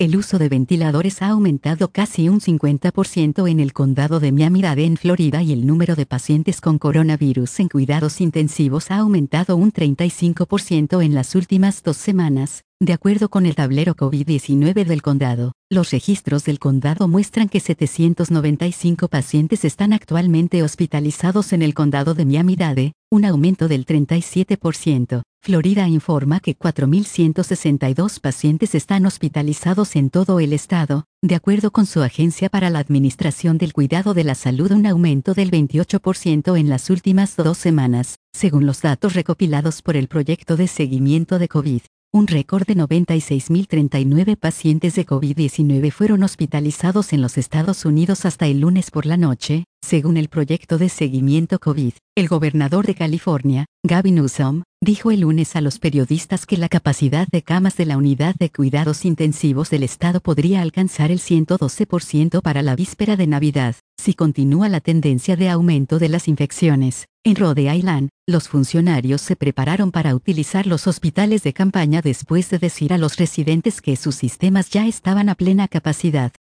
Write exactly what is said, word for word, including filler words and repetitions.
El uso de ventiladores ha aumentado casi un cincuenta por ciento en el condado de Miami-Dade en Florida y el número de pacientes con coronavirus en cuidados intensivos ha aumentado un treinta y cinco por ciento en las últimas dos semanas, de acuerdo con el tablero COVID diecinueve del condado. Los registros del condado muestran que setecientos noventa y cinco pacientes están actualmente hospitalizados en el condado de Miami-Dade, un aumento del treinta y siete por ciento. Florida informa que cuatro mil ciento sesenta y dos pacientes están hospitalizados en todo el estado, de acuerdo con su Agencia para la Administración del Cuidado de la Salud, un aumento del veintiocho por ciento en las últimas dos semanas, según los datos recopilados por el Proyecto de Seguimiento de COVID. Un récord de noventa y seis mil treinta y nueve pacientes de COVID diecinueve fueron hospitalizados en los Estados Unidos hasta el lunes por la noche, según el Proyecto de Seguimiento COVID. El gobernador de California, Gavin Newsom, dijo el lunes a los periodistas que la capacidad de camas de la unidad de cuidados intensivos del estado podría alcanzar el ciento doce por ciento para la víspera de Navidad, si continúa la tendencia de aumento de las infecciones. En Rhode Island, los funcionarios se prepararon para utilizar los hospitales de campaña después de decir a los residentes que sus sistemas ya estaban a plena capacidad.